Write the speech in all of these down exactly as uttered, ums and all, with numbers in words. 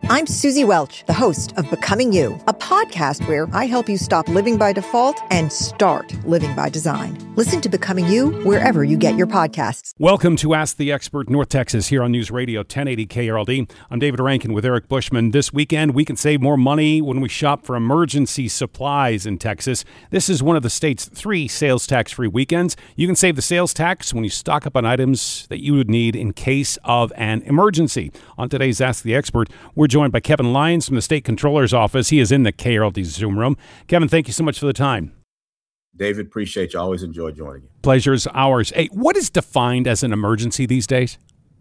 I'm Susie Welch, the host of Becoming You, a podcast where I help you stop living by default and start living by design. Listen to Becoming You wherever you get your podcasts. Welcome to Ask the Expert North Texas here on News Radio ten eighty K R L D. I'm David Rankin with Eric Bushman. This weekend, we can save more money when we shop for emergency supplies in Texas. This is one of the state's three sales tax-free weekends. You can save the sales tax when you stock up on items that you would need in case of an emergency. On today's Ask the Expert, we're joined by Kevin Lyons from the State Controller's Office. He is in the K R L D Zoom room. Kevin, thank you so much for the time. David, appreciate you. Always enjoy joining you. Pleasure's ours. Hey, what is defined as an emergency these days?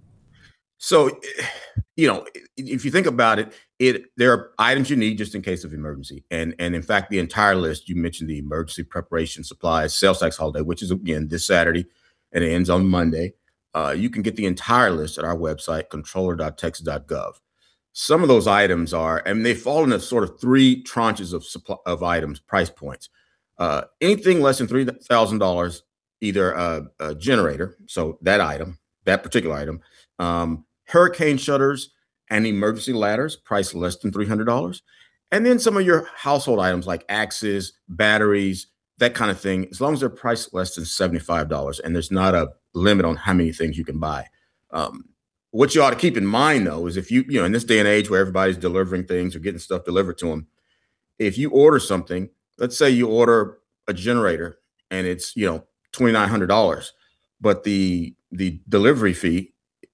So, you know, if you think about it, it there are items you need just in case of emergency. And, and in fact, the entire list, you mentioned the emergency preparation supplies, sales tax holiday, which is, again, this Saturday, and it ends on Monday. Uh, you can get the entire list at our website, controller dot texas dot gov. Some of those items are, and they fall into sort of three tranches of supply, of items, price points. Uh, anything less than three thousand dollars, either a, a generator, so that item, that particular item, um, hurricane shutters and emergency ladders, priced less than three hundred dollars. And then some of your household items like axes, batteries, that kind of thing, as long as they're priced less than seventy-five dollars and there's not a limit on how many things you can buy. Um, what you ought to keep in mind, though, is if you, you know, in this day and age where everybody's delivering things or getting stuff delivered to them, if you order something, let's say you order a generator and it's, you know, twenty-nine hundred dollars, but the the delivery fee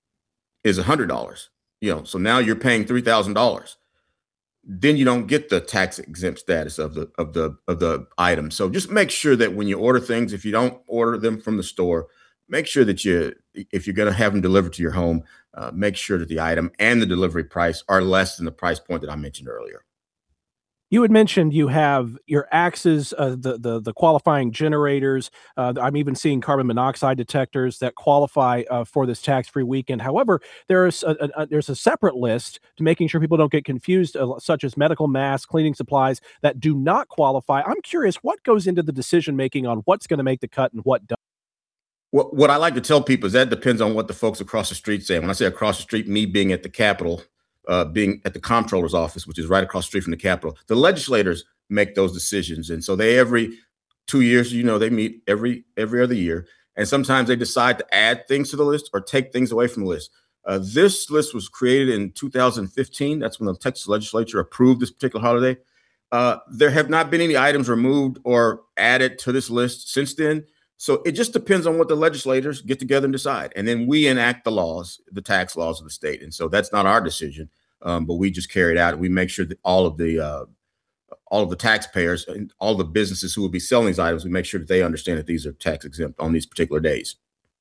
is one hundred dollars, you know, so now you're paying three thousand dollars. Then you don't get the tax exempt status of the of the of the item. So just make sure that when you order things, if you don't order them from the store, make sure that you, if you're going to have them delivered to your home, uh, make sure that the item and the delivery price are less than the price point that I mentioned earlier. You had mentioned you have your axes, uh, the, the the qualifying generators. Uh, I'm even seeing carbon monoxide detectors that qualify uh, for this tax-free weekend. However, there's a, a, there's a separate list to making sure people don't get confused, uh, such as medical masks, cleaning supplies that do not qualify. I'm curious, what goes into the decision-making on what's going to make the cut and what doesn't? What, what I like to tell people is that depends on what the folks across the street say. When I say across the street, me being at the Capitol, Uh, being at the comptroller's office, which is right across the street from the Capitol, the legislators make those decisions. And so they, every two years, you know, they meet every every other year. And sometimes they decide to add things to the list or take things away from the list. Uh, this list was created in two thousand fifteen. That's when the Texas legislature approved this particular holiday. Uh, there have not been any items removed or added to this list since then. So it just depends on what the legislators get together and decide. And then we enact the laws, the tax laws of the state. And so that's not our decision, um, but we just carry it out. And we make sure that all of the uh, all of the taxpayers and all the businesses who will be selling these items, we make sure that they understand that these are tax exempt on these particular days.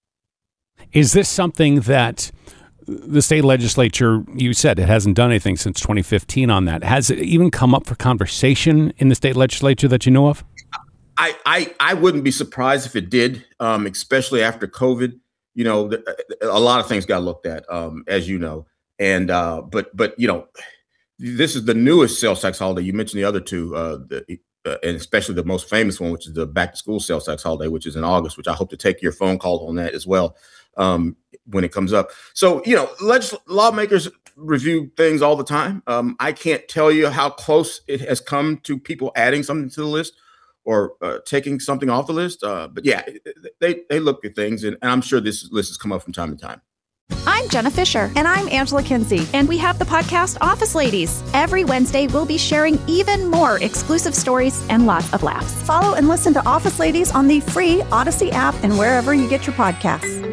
Is this something that the state legislature, you said it hasn't done anything since twenty fifteen on that. Has it even come up for conversation in the state legislature that you know of? I, I, I wouldn't be surprised if it did, um, especially after COVID. You know, the, a lot of things got looked at, um, as you know. And uh, but but, you know, this is the newest sales tax holiday. You mentioned the other two, uh, the, uh, and especially the most famous one, which is the back to school sales tax holiday, which is in August, which I hope to take your phone call on that as well um, when it comes up. So, you know, legis- lawmakers review things all the time. Um, I can't tell you how close it has come to people adding something to the list or uh, taking something off the list. Uh, but yeah, they, they look at things, and, and I'm sure this list has come up from time to time. I'm Jenna Fisher. And I'm Angela Kinsey. And we have the podcast Office Ladies. Every Wednesday, we'll be sharing even more exclusive stories and lots of laughs. Follow and listen to Office Ladies on the free Odyssey app and wherever you get your podcasts.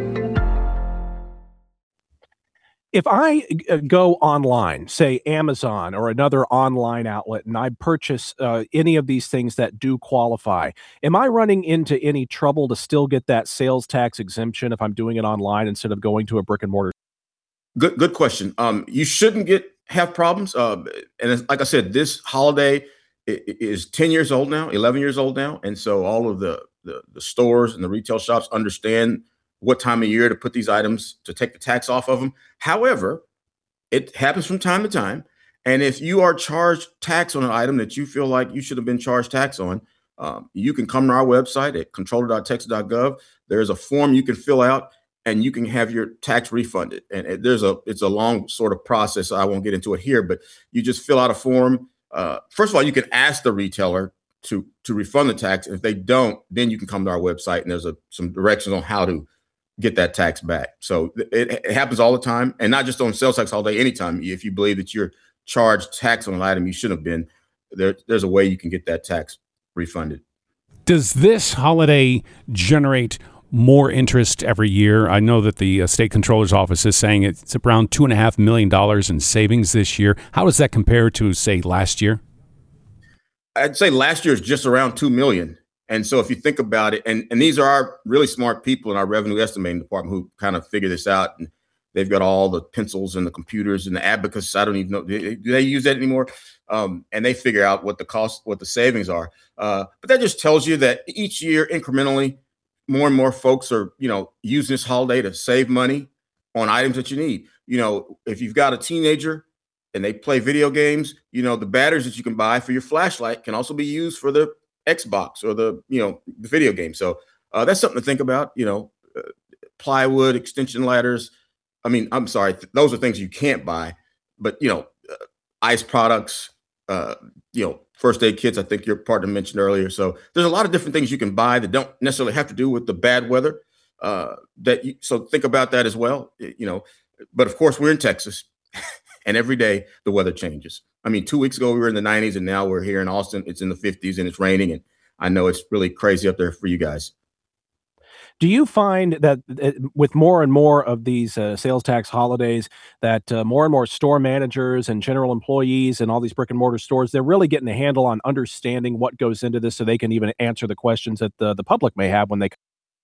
If I uh, go online, say Amazon or another online outlet, and I purchase uh, any of these things that do qualify, am I running into any trouble to still get that sales tax exemption if I'm doing it online instead of going to a brick and mortar? Good, good question. Um, you shouldn't get have problems. Uh, and it's, like I said, this holiday is ten years old now, eleven years old now, and so all of the the, the stores and the retail shops understand what time of year to put these items to take the tax off of them. However, it happens from time to time. And if you are charged tax on an item that you feel like you should have been charged tax on, um, you can come to our website at controller dot texas dot gov. There's a form you can fill out. and you can have your tax refunded. And it, there's a it's a long sort of process. I won't get into it here, but you just fill out a form. Uh, first of all, you can ask the retailer to to refund the tax. If they don't, then you can come to our website, and there's a, some directions on how to get that tax back. So it, it happens all the time, and not just on sales tax holiday. Anytime, if you believe that you're charged tax on an item you shouldn't have been, there, there's a way you can get that tax refunded. Does this holiday generate more interest every year? I know that the uh, state controller's office is saying it's around two and a half million dollars in savings this year. How does that compare to, say, last year? I'd say last year is just around two million. And so if you think about it, and, and these are our really smart people in our revenue estimating department who kind of figure this out. And they've got all the pencils and the computers and the abacus. I don't even know. Do they use that anymore? Um, and they figure out what the cost, what the savings are. Uh, but that just tells you that each year incrementally, more and more folks are, you know, using this holiday to save money on items that you need. You know, if you've got a teenager and they play video games, you know, the batteries that you can buy for your flashlight can also be used for the Xbox or the, you know, the video game. So uh, that's something to think about, you know, uh, plywood, extension ladders. I mean, I'm sorry, th- those are things you can't buy, but, you know, uh, ice products, uh, you know, first aid kits, I think your partner mentioned earlier. So there's a lot of different things you can buy that don't necessarily have to do with the bad weather. Uh, that you, so think about that as well, you know, but of course we're in Texas and every day the weather changes. I mean, two weeks ago we were in the nineties and now we're here in Austin. It's in the fifties and it's raining. And I know it's really crazy up there for you guys. Do you find that uh, with more and more of these uh, sales tax holidays, that uh, more and more store managers and general employees and all these brick and mortar stores, they're really getting a handle on understanding what goes into this so they can even answer the questions that the, the public may have when they come?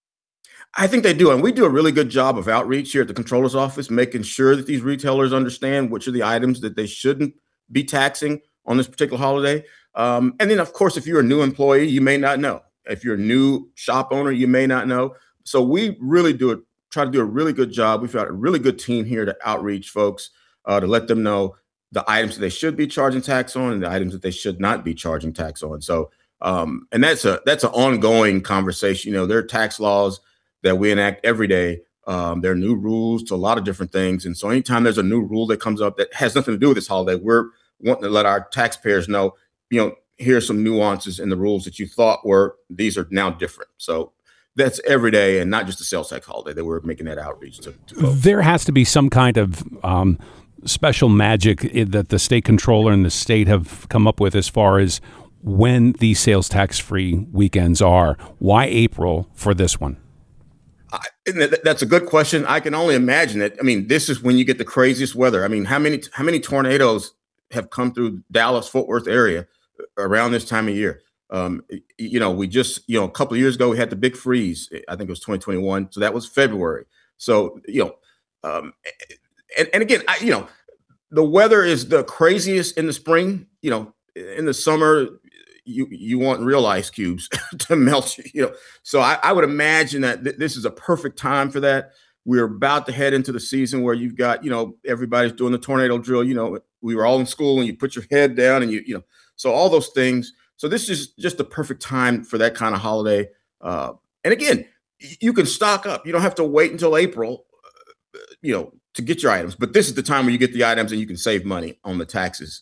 I think they do. And we do a really good job of outreach here at the controller's office, making sure that these retailers understand which are the items that they shouldn't be taxing on this particular holiday. Um, and then, of course, if you're a new employee, you may not know. If you're a new shop owner, you may not know. So we really do it, try to do a really good job. We've got a really good team here to outreach folks, uh, to let them know the items that they should be charging tax on and the items that they should not be charging tax on. So, um, and that's a that's an ongoing conversation. You know, there are tax laws that we enact every day. Um, there are new rules to a lot of different things. And so anytime there's a new rule that comes up that has nothing to do with this holiday, we're wanting to let our taxpayers know, you know, here's some nuances in the rules that you thought were, these are now different. So that's every day and not just a sales tax holiday that we're making that outreach to, to folks. There has to be some kind of um, special magic that the state controller and the state have come up with as far as when these sales tax-free weekends are. Why April for this one? I, that's a good question. I can only imagine it. I mean, this is when you get the craziest weather. I mean, how many how many tornadoes have come through Dallas, Fort Worth area around this time of year? Um, you know, we just, you know, a couple of years ago, we had the big freeze. I think it was twenty twenty-one. So that was February. So, you know, um, and, and again, I, you know, the weather is the craziest in the spring. You know, in the summer, you you want real ice cubes to melt you, you know. So I, I would imagine that th- this is a perfect time for that. We're about to head into the season where you've got, you know, everybody's doing the tornado drill. You know, we were all in school and you put your head down and you, you know, so all those things. So this is just the perfect time for that kind of holiday. Uh, and again, you can stock up. You don't have to wait until April, uh, you know, to get your items. But this is the time where you get the items and you can save money on the taxes.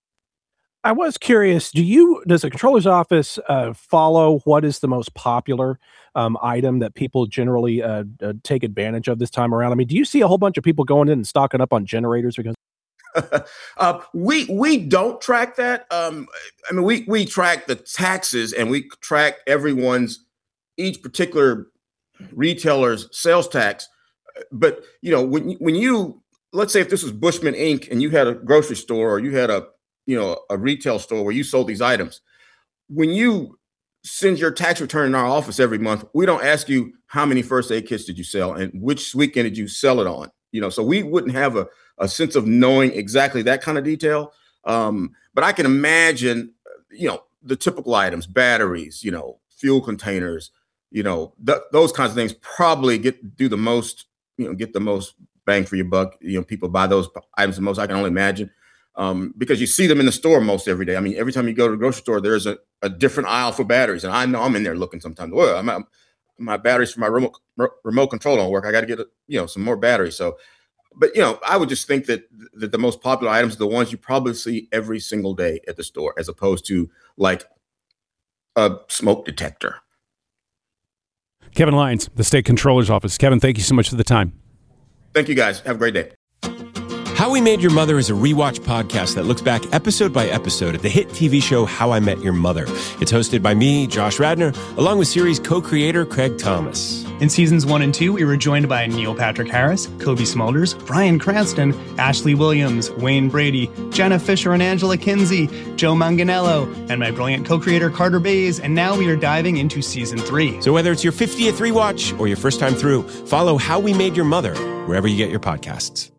I was curious, do you, does the controller's office uh, follow what is the most popular um, item that people generally uh, uh, take advantage of this time around? I mean, do you see a whole bunch of people going in and stocking up on generators because uh, we we don't track that. Um, I mean, we we track the taxes and we track everyone's, each particular retailer's sales tax. But you know, when when you, let's say if this was Bushman Incorporated and you had a grocery store or you had a you know a retail store where you sold these items, when you send your tax return in our office every month, we don't ask you how many first aid kits did you sell and which weekend did you sell it on. You know, so we wouldn't have a a sense of knowing exactly that kind of detail. Um, but I can imagine, you know, the typical items, batteries, you know, fuel containers, you know, th- those kinds of things probably get do the most, you know, get the most bang for your buck. You know, people buy those items the most, I can only imagine, um, because you see them in the store most every day. I mean, every time you go to the grocery store, there's a, a different aisle for batteries. And I know I'm in there looking sometimes. Well, I'm, I'm, my batteries for my remote remote control don't work. I got to get, you know, some more batteries. So, but, you know, I would just think that, that the most popular items are the ones you probably see every single day at the store, as opposed to like a smoke detector. Kevin Lyons, the State Controller's Office. Kevin, thank you so much for the time. Thank you, guys. Have a great day. How We Made Your Mother is a rewatch podcast that looks back episode by episode at the hit T V show How I Met Your Mother. It's hosted by me, Josh Radnor, along with series co-creator Craig Thomas. In seasons one and two, we were joined by Neil Patrick Harris, Kobe Smulders, Bryan Cranston, Ashley Williams, Wayne Brady, Jenna Fisher and Angela Kinsey, Joe Manganiello, and my brilliant co-creator Carter Bays. And now we are diving into season three. So whether it's your fiftieth rewatch or your first time through, follow How We Made Your Mother wherever you get your podcasts.